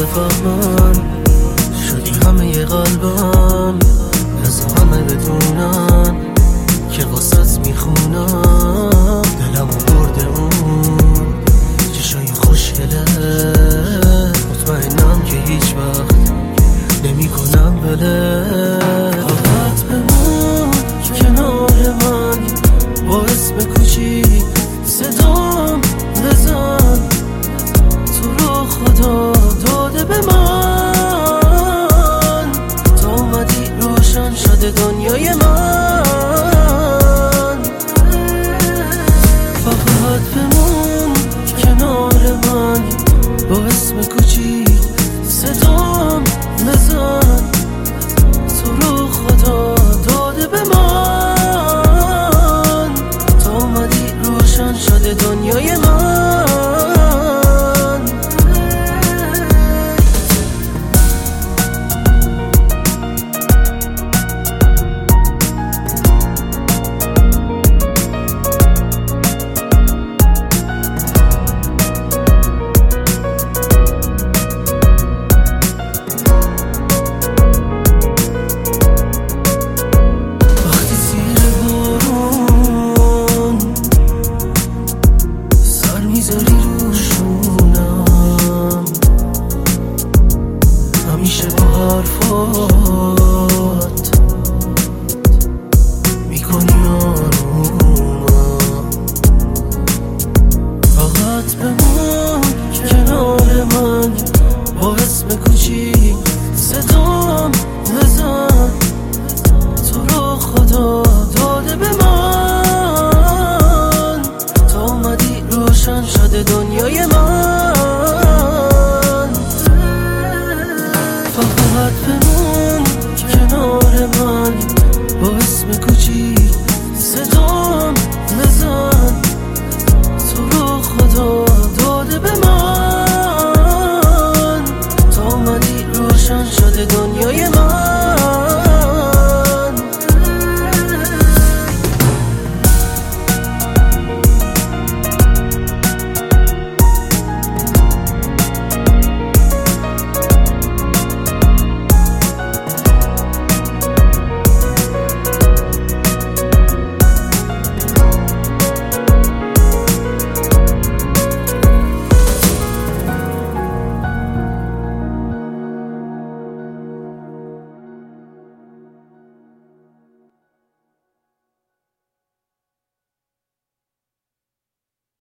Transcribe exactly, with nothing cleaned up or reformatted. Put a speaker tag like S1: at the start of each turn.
S1: بفهمن شدی همه ی قلبم، از همه بدونن که واسط میخونم. دلمو برده اون چشای خوشگله، مطمئنم که هیچ وقت نمی کنم بله. فقط بمون کنار من با اسم کوچیک صدام بزن، تو رو خدا داده به من